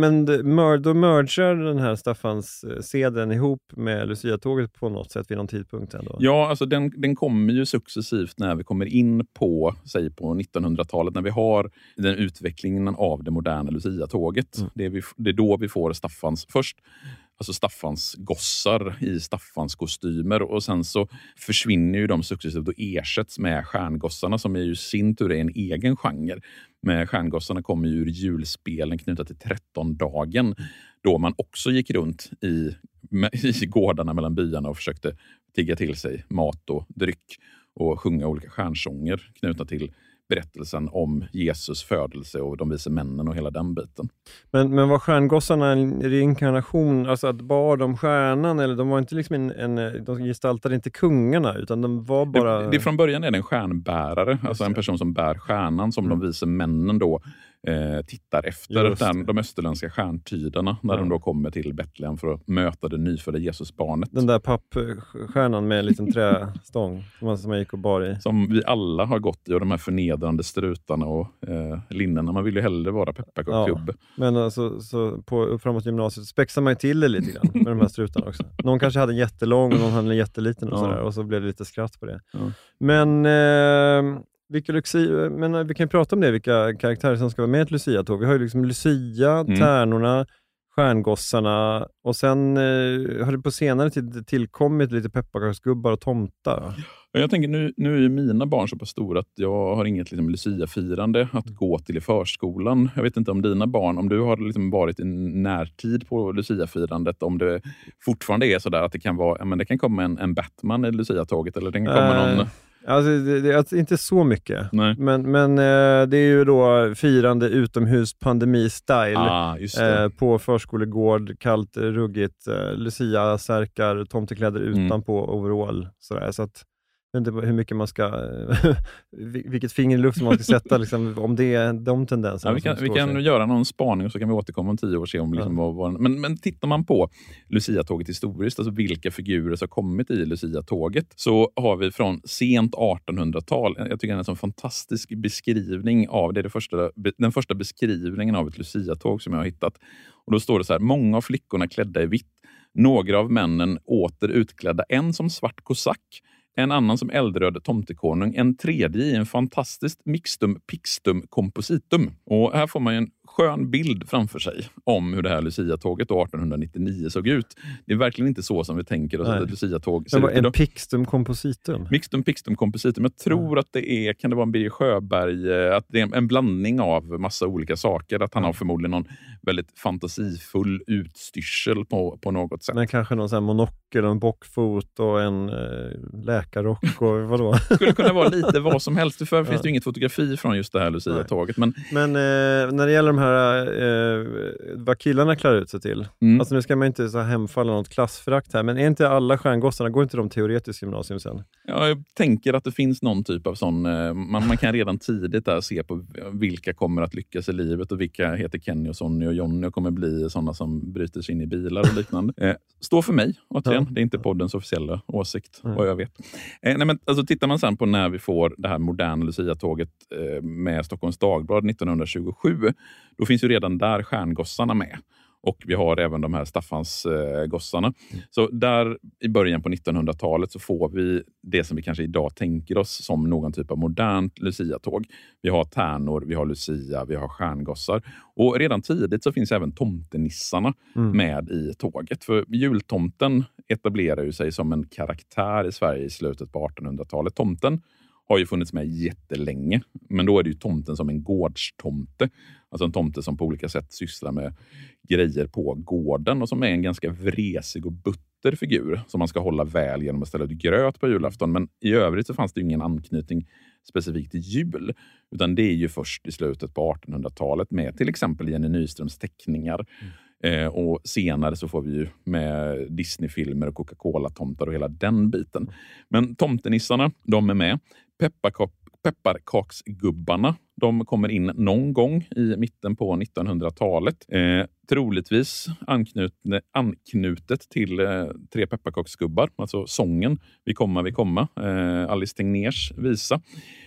mergar den här Staffans-seden ihop med Lucia-tåget på något sätt vid någon tidpunkt ändå? Ja, alltså den kommer ju successivt när vi kommer in på 1900-talet, när vi har den utvecklingen av det moderna Lucia-tåget. Det är då vi får Staffans först. Alltså Staffans gossar i Staffans kostymer, och sen så försvinner ju de successivt och ersätts med stjärngossarna som är ju sin tur en egen genre. Med stjärngossarna kommer ju ur julspelen knutna till 13-dagen, då man också gick runt i gårdarna mellan byarna och försökte tigga till sig mat och dryck och sjunga olika stjärnsånger knutna till berättelsen om Jesus födelse och de vise männen och hela den biten. Men var stjärngossarna en reinkarnation, alltså att bar de stjärnan, eller de var inte liksom de gestaltade inte kungarna, utan de var bara... Det från början är det en stjärnbärare, alltså en person som bär stjärnan som de vise männen då tittar efter de österländska stjärntydarna när de då kommer till Betlehem för att möta det nyfödda Jesusbarnet. Den där pappstjärnan med en liten trästång som man gick och bar i. Som vi alla har gått i, och de här förnedrande strutarna och linnena. Man vill ju hellre vara pepparkaksgubbe. Men alltså, så framåt gymnasiet spexar man ju till det lite grann med de här strutarna också. Någon kanske hade en jättelång och någon hade en jätteliten och sådär, och så blev det lite skratt på det. Ja. Men men vi kan prata om det, vilka karaktärer som ska vara med i ett Lucia-tåg. Vi har ju liksom Lucia, tärnorna, stjärngossarna, och sen har det på senare tid tillkommit lite pepparkaksgubbar och tomtar. Jag tänker nu är mina barn så pass stora att jag har inget liksom Lucia-firande att gå till i förskolan. Jag vet inte om dina barn, om du har liksom varit i närtid på Lucia-firandet, om det fortfarande är så där att det kan vara, men det kan komma en Batman i Lucia-tåget, eller det kan komma någon... Alltså, det är inte så mycket. Nej. Men det är ju då firande utomhus pandemi-style på förskolegård, kallt, ruggigt, Lucia, särkar, tomtekläder utanpå overall. Sådär. Så att jag vet inte hur mycket man ska vilket finger i luften man ska sätta liksom, om det är de tendenserna. Ja, vi kan göra någon spaning och så kan vi återkomma om 10 år och se om liksom, men tittar man på Lucia-tåget historiskt, alltså vilka figurer som har kommit i Lucia-tåget, så har vi från sent 1800-tal, jag tycker det är en sån fantastisk beskrivning av det, den första beskrivningen av ett Lucia-tåg som jag har hittat. Och då står det så här: många av flickorna klädda i vitt, några av männen åter utklädda, en som svart kosack, en annan som eldröd tomtekonung, en tredje i en fantastiskt mixtum pixtum kompositum. Och här får man ju en skön bild framför sig om hur det här Lucia-tåget 1899 såg ut. Det är verkligen inte så som vi tänker oss att ett Lucia-tåg ser ut idag. En pixtum kompositum? Mixtum pixtum kompositum. Jag tror att det är, kan det vara en Birger Sjöberg, att det är en blandning av massa olika saker. Att han har förmodligen någon väldigt fantasifull utstyrsel på något sätt. Men kanske någon sån här monokel och en bockfot och en läkarrock och vadå? Skulle kunna vara lite vad som helst. För finns det ju inget fotografi från just det här Lucia-tåget. Men när det gäller de här vad killarna klär ut sig till. Alltså nu ska man inte så hemfalla något klassförakt här, men är inte alla stjärngossarna, går inte de teoretiskt gymnasium sen? Ja, jag tänker att det finns någon typ av sån, man kan redan tidigt där se på vilka kommer att lyckas i livet och vilka heter Kenny och Sonny och Johnny och kommer bli sådana som bryter sig in i bilar och liknande. Står för mig, återigen. Det är inte poddens officiella åsikt, vad jag vet. Nej, men alltså, tittar man sen på när vi får det här moderna Lucia-tåget med Stockholms Dagblad 1927, då finns ju redan där stjärngossarna med. Och vi har även de här Staffans gossarna. Så där i början på 1900-talet så får vi det som vi kanske idag tänker oss som någon typ av modernt Lucia-tåg. Vi har tärnor, vi har Lucia, vi har stjärngossar. Och redan tidigt så finns även tomtenissarna med i tåget. För jultomten etablerar ju sig som en karaktär i Sverige i slutet på 1800-talet. Tomten har ju funnits med jättelänge. Men då är det ju tomten som en gårdstomte. Alltså en tomte som på olika sätt sysslar med grejer på gården. Och som är en ganska vresig och butter figur. Som man ska hålla väl genom att ställa ut gröt på julafton. Men i övrigt så fanns det ju ingen anknytning specifikt till jul. Utan det är ju först i slutet på 1800-talet med till exempel Jenny Nyströms teckningar. Och senare så får vi ju med Disney-filmer och Coca-Cola-tomtar och hela den biten. Men tomtenissarna, de är med. Pepparkaksgubbarna, de kommer in någon gång i mitten på 1900-talet. Troligtvis anknutet till Tre pepparkaksgubbar, alltså sången Vi komma, Alice Tegnérs visa.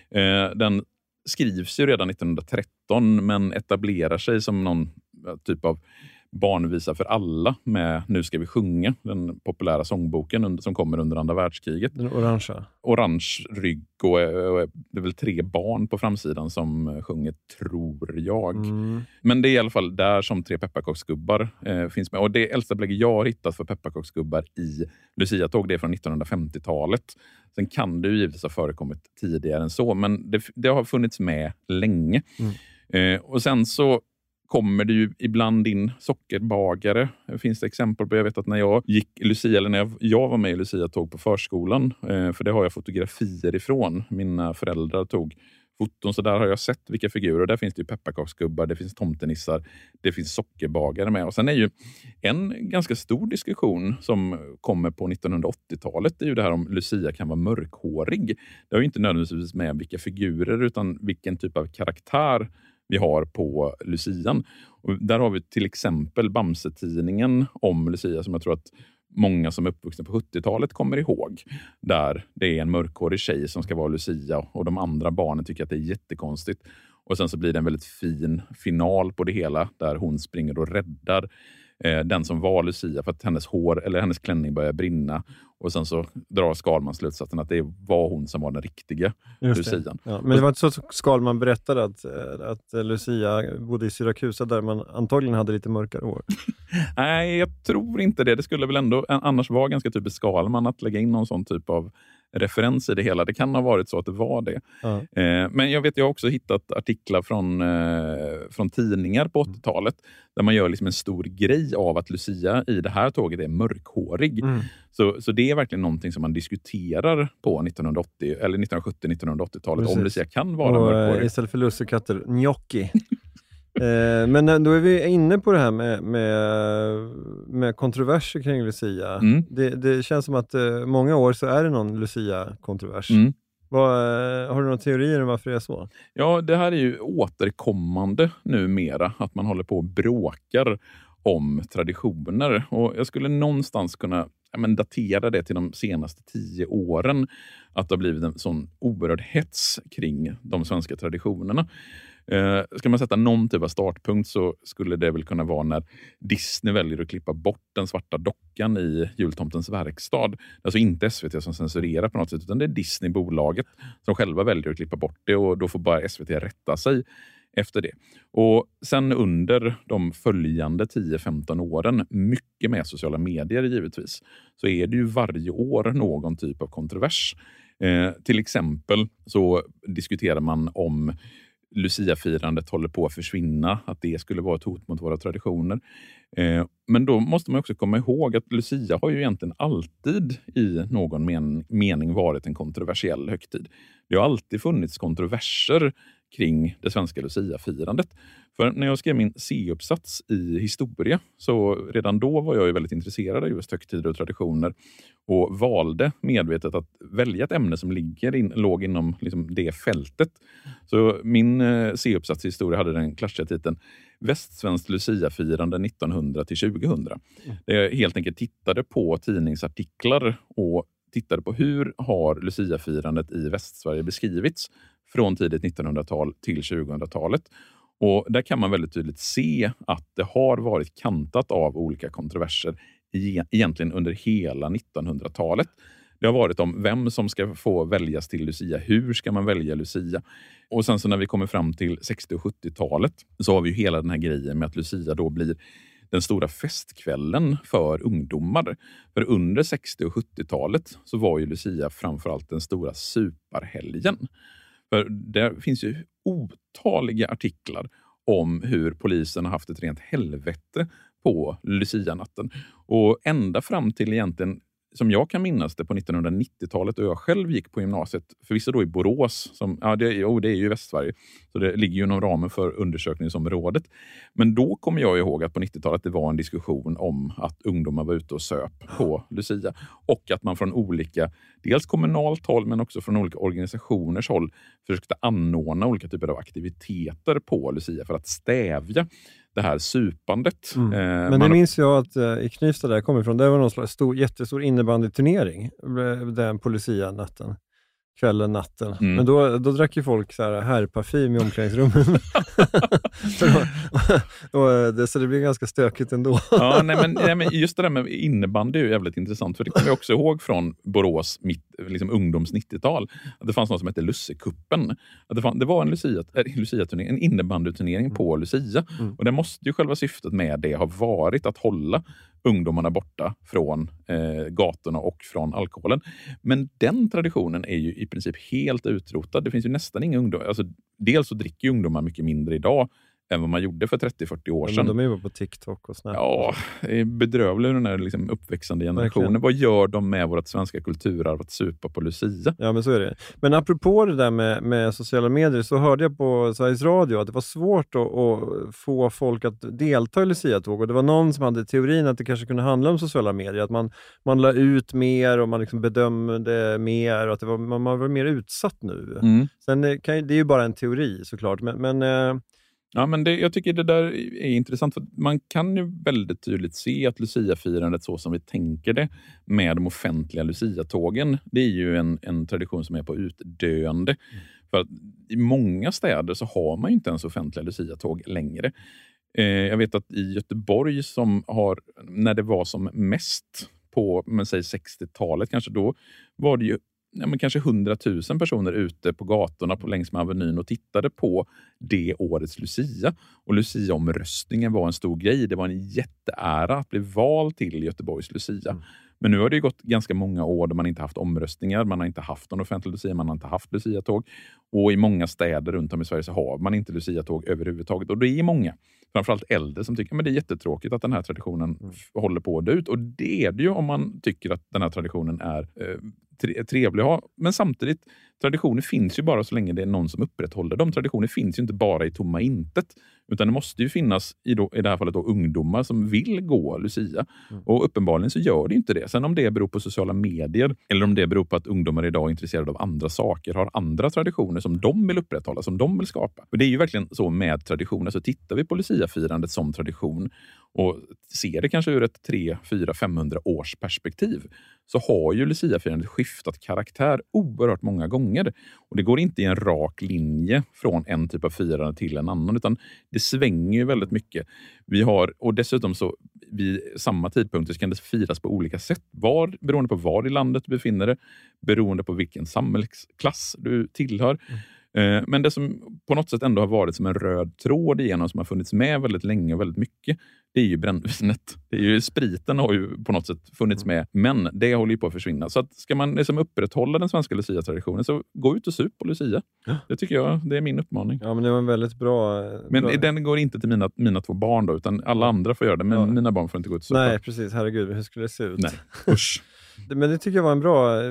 Den skrivs ju redan 1913 men etablerar sig som någon typ av barnvisa för alla med Nu ska vi sjunga, den populära sångboken som kommer under andra världskriget. Den orangea. Orange rygg och det är väl 3 barn på framsidan som sjunger, tror jag. Men det är i alla fall där som Tre pepparkaksgubbar finns med. Och det äldsta belägg jag har hittat för pepparkaksgubbar i Lucia-tåg, det är från 1950-talet. Sen kan det ju givetvis ha förekommit tidigare än så, men det har funnits med länge. Och sen så kommer det ju ibland in sockerbagare. Det finns det exempel på. Jag vet att när jag gick Lucia, eller när jag var med i Lucia-tåg på förskolan, för det har jag fotografier ifrån. Mina föräldrar tog foton, så där har jag sett vilka figurer. Där finns det ju pepparkaksgubbar, det finns tomtenissar, det finns sockerbagare med. Och sen är ju en ganska stor diskussion som kommer på 1980-talet, det är ju det här om Lucia kan vara mörkhårig. Det har ju inte nödvändigtvis med vilka figurer utan vilken typ av karaktär vi har på Lucian. Och där har vi till exempel Bamse-tidningen om Lucia som jag tror att många som är uppvuxna på 70-talet kommer ihåg. Där det är en mörkhårig tjej som ska vara Lucia och de andra barnen tycker att det är jättekonstigt. Och sen så blir det en väldigt fin final på det hela där hon springer och räddar den som var Lucia för att hennes hår eller hennes klänning börjar brinna. Och sen så drar Skalman slutsatsen att det var hon som var den riktiga Lucian. Ja, men det var inte så att Skalman berättade att Lucia bodde i Syrakusa där man antagligen hade lite mörkare hår. Nej, jag tror inte det. Det skulle väl ändå annars vara ganska typiskt Skalman att lägga in någon sån typ av referens i det hela. Det kan ha varit så att det var det. Ja. Men jag har också hittat artiklar från tidningar på 80-talet där man gör liksom en stor grej av att Lucia i det här tåget är mörkhårig. Så det är verkligen någonting som man diskuterar på 1980 eller 1970-1980-talet. Precis. Om Lucia kan vara mörkhårig. Istället för lussekatter, gnocchi. Men då är vi inne på det här med kontroverser kring Lucia. Det känns som att många år så är det någon Lucia-kontrovers. Har du några teorier om varför det är så? Ja, det här är ju återkommande numera. Att man håller på och bråkar om traditioner. Och jag skulle någonstans kunna datera det till de senaste 10 åren. Att det har blivit en sån oerhörd hets kring de svenska traditionerna. Ska man sätta någon typ av startpunkt så skulle det väl kunna vara när Disney väljer att klippa bort den svarta dockan i jultomtens verkstad. Alltså inte SVT som censurerar på något sätt utan det är Disney-bolaget som själva väljer att klippa bort det och då får bara SVT rätta sig efter det. Och sen under de följande 10-15 åren, mycket med sociala medier givetvis, så är det ju varje år någon typ av kontrovers. Till exempel så diskuterar man om Lucia-firandet håller på att försvinna, att det skulle vara ett hot mot våra traditioner. Men då måste man också komma ihåg att Lucia har ju egentligen alltid i någon mening varit en kontroversiell högtid. Det har alltid funnits kontroverser kring det svenska Lucia-firandet. För när jag skrev min C-uppsats i historia så redan då var jag ju väldigt intresserad av just högtider och traditioner och valde medvetet att välja ett ämne som låg inom liksom det fältet. Så min C-uppsats i historia hade den klassiska titeln Västsvenskt Lucia-firande 1900-2000. Där jag helt enkelt tittade på tidningsartiklar och tittade på hur har Lucia-firandet i Västsverige beskrivits från tidigt 1900-tal till 2000-talet. Och där kan man väldigt tydligt se att det har varit kantat av olika kontroverser egentligen under hela 1900-talet. Det har varit om vem som ska få väljas till Lucia. Hur ska man välja Lucia? Och sen så när vi kommer fram till 60- och 70-talet så har vi ju hela den här grejen med att Lucia då blir den stora festkvällen för ungdomar. För under 60- och 70-talet så var ju Lucia framförallt den stora superhelgen. För där finns ju otaliga artiklar om hur polisen har haft ett rent helvete på Lucia-natten. Och ända fram till egentligen, som jag kan minnas det, på 1990-talet och jag själv gick på gymnasiet, förvisso då i Borås, som, det är ju i Västsverige, så det ligger ju inom ramen för undersökningsområdet. Men då kommer jag ihåg att på 90-talet det var en diskussion om att ungdomar var ute och söp på Lucia och att man från olika, dels kommunalt håll men också från olika organisationers håll försökte anordna olika typer av aktiviteter på Lucia för att stävja det här supandet. Men det minns jag att i Knivsta där kommer ifrån, det var någon slags jättestor innebandyturnering den på Lucia-natten. Kvällen, natten. Men då drack ju folk så här herrparfym i omklädningsrummen. så det blir ganska stökigt ändå. Ja, nej, men just det där med innebandy är ju jävligt intressant. För det kommer jag också ihåg från Borås ungdoms 90-tal. Att det fanns något som hette Lussekuppen. Att det var en Lucia-turnering, en innebandyturnering på Lucia. Och det måste ju själva syftet med det ha varit att hålla ungdomarna borta från gatorna och från alkoholen. Men den traditionen är ju i princip helt utrotad. Det finns ju nästan inga ungdomar. Alltså, dels så dricker ju ungdomar mycket mindre idag än vad man gjorde för 30-40 år sedan. Men de är ju på TikTok och Snap. Ja, det är bedrövligt den här liksom uppväxande generationen. Verkligen. Vad gör de med vårt svenska kulturarv att supa på Lucia? Ja, men så är det. Men apropå det där med sociala medier så hörde jag på Sveriges Radio att det var svårt att få folk att delta i Lucia-tåg. Och det var någon som hade teorin att det kanske kunde handla om sociala medier. Att man la ut mer och man liksom bedömde mer och att man var mer utsatt nu. Sen det är ju bara en teori såklart. Ja, men jag tycker det där är intressant för man kan ju väldigt tydligt se att Lucia-firandet så som vi tänker det med de offentliga Lucia-tågen, det är ju en tradition som är på utdöende. För att i många städer så har man ju inte ens offentliga Lucia-tåg längre. Jag vet att i Göteborg som har, när det var som mest på, men säg 60-talet kanske, då var det ju kanske 100 000 personer ute på gatorna längs med Avenyn och tittade på det årets Lucia. Och Lucia-omröstningen var en stor grej. Det var en jätteära att bli vald till Göteborgs Lucia. Men nu har det ju gått ganska många år där man inte haft omröstningar. Man har inte haft någon offentlig Lucia, man har inte haft Lucia-tåg. Och i många städer runt om i Sverige så har man inte Lucia-tåg överhuvudtaget. Och det är många, framförallt äldre, som tycker att det är jättetråkigt att den här traditionen håller på att dö ut. Och det är det ju om man tycker att den här traditionen är trevlig att ha. Men samtidigt, traditioner finns ju bara så länge det är någon som upprätthåller dem. Traditioner finns ju inte bara i tomma intet. Utan det måste ju finnas i det här fallet då ungdomar som vill gå Lucia. Och uppenbarligen så gör det inte det. Sen om det beror på sociala medier eller om det beror på att ungdomar idag är intresserade av andra saker, har andra traditioner som de vill upprätthålla, som de vill skapa. Och det är ju verkligen så med traditioner. Så tittar vi på Lucia-firandet som tradition och ser det kanske ur ett 3, 4, 500 års perspektiv, så har ju Lucia-firandet skiftat karaktär oerhört många gånger. Och det går inte i en rak linje från en typ av firande till en annan, utan det svänger ju väldigt mycket. Och dessutom så vid samma tidpunkt så kan det firas på olika sätt. Beroende på var i landet du befinner dig, beroende på vilken samhällsklass du tillhör. Men det som på något sätt ändå har varit som en röd tråd igenom, som har funnits med väldigt länge och väldigt mycket, det är ju brännvinet. Spriten har ju på något sätt funnits med, men det håller ju på att försvinna. Så att ska man liksom upprätthålla den svenska Lucia-traditionen, så gå ut och sup på Lucia. Det tycker jag, det är min uppmaning. Ja, men det var en väldigt bra... Men den går inte till mina 2 barn då, utan alla andra får göra det, men mina barn får inte gå ut och supa. Nej, precis. Herregud, hur skulle det se ut? Nej, usch. Men det tycker jag var en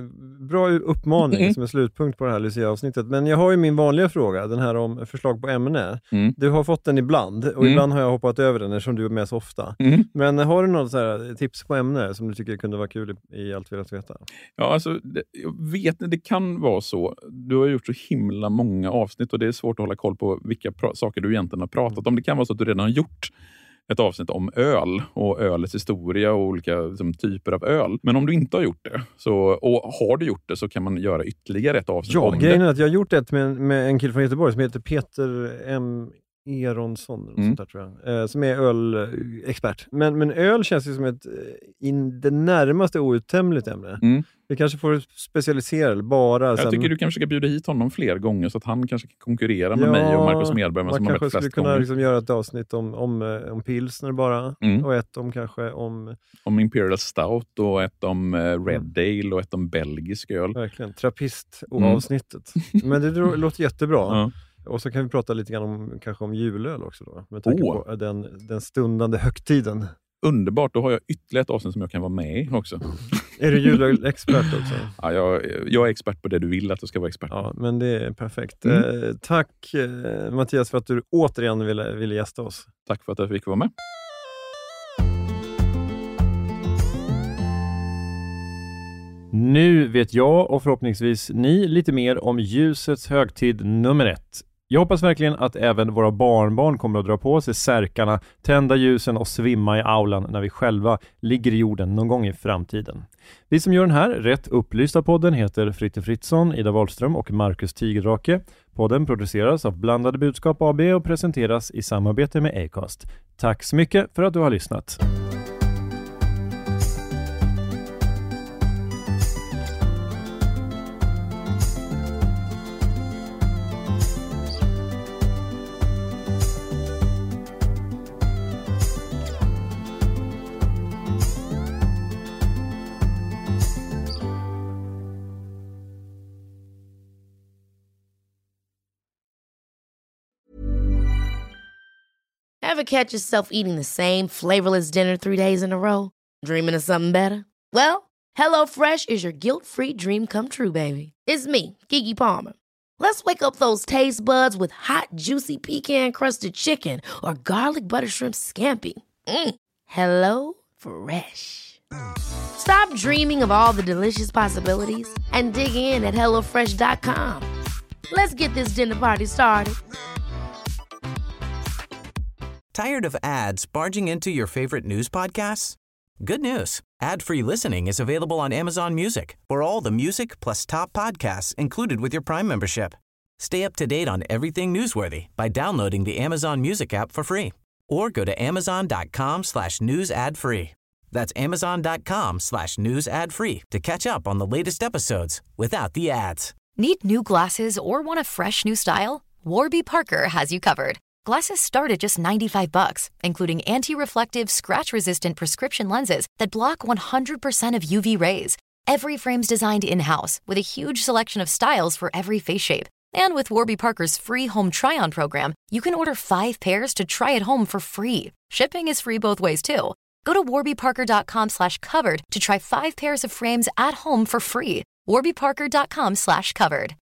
bra uppmaning som är slutpunkt på det här Lucia-avsnittet. Men jag har ju min vanliga fråga, den här om förslag på ämne. Du har fått den ibland och ibland har jag hoppat över den eftersom du är med så ofta. Men har du något så här tips på ämne som du tycker kunde vara kul i Allt vi vill veta? Ja, alltså, jag vet inte, det kan vara så. Du har gjort så himla många avsnitt och det är svårt att hålla koll på vilka saker du egentligen har pratat om. Det kan vara så att du redan har gjort ett avsnitt om öl och ölets historia och olika typer av öl. Men om du inte har gjort det, och har du gjort det, så kan man göra ytterligare ett avsnitt om det. Ja, grejen är att jag har gjort ett med en kille från Göteborg som heter Peter M. Eronsson eller sånt där, tror jag. Som är ölexpert. Men öl känns ju som ett det närmaste outtömligt ämne. Vi kanske får specialisera eller bara... Jag tycker du kanske ska bjuda hit honom fler gånger så att han kanske kan konkurrera med mig och Marcus Medberg. Man kanske skulle kunna liksom göra ett avsnitt om pilsner bara. Och ett om kanske om Imperial Stout och ett om Red Ale och ett om belgisk öl. Verkligen, trappist-avsnittet. Men det låter jättebra. Och så kan vi prata lite grann om julöl också då. Med tanke på den stundande högtiden. Underbart, då har jag ytterligare ett avsnitt som jag kan vara med i också. Är du julölexpert också? Ja, jag är expert på det du vill att du ska vara expert på. Ja, men det är perfekt. Tack Mattias för att du återigen ville gästa oss. Tack för att jag fick vara med. Nu vet jag och förhoppningsvis ni lite mer om ljusets högtid nummer 1. Jag hoppas verkligen att även våra barnbarn kommer att dra på sig särkarna, tända ljusen och svimma i aulan när vi själva ligger i jorden någon gång i framtiden. Vi som gör den här rätt upplysta podden heter Fritte Fritzson, Ida Wahlström och Marcus Tigerdrake. Podden produceras av Blandade Budskap AB och presenteras i samarbete med Acast. Tack så mycket för att du har lyssnat. Ever catch yourself eating the same flavorless dinner 3 days in a row? Dreaming of something better? Well, HelloFresh is your guilt-free dream come true, baby. It's me, Keke Palmer. Let's wake up those taste buds with hot, juicy pecan-crusted chicken or garlic butter shrimp scampi. Hello Fresh. Stop dreaming of all the delicious possibilities and dig in at HelloFresh.com. Let's get this dinner party started. Tired of ads barging into your favorite news podcasts? Good news. Ad-free listening is available on Amazon Music for all the music plus top podcasts included with your Prime membership. Stay up to date on everything newsworthy by downloading the Amazon Music app for free or go to amazon.com/news ad free. That's amazon.com/news ad free to catch up on the latest episodes without the ads. Need new glasses or want a fresh new style? Warby Parker has you covered. Glasses start at just $95, including anti-reflective, scratch-resistant prescription lenses that block 100% of UV rays. Every frame's designed in-house with a huge selection of styles for every face shape. And with Warby Parker's free home try-on program, you can order 5 pairs to try at home for free. Shipping is free both ways, too. Go to warbyparker.com/covered to try 5 pairs of frames at home for free. warbyparker.com/covered.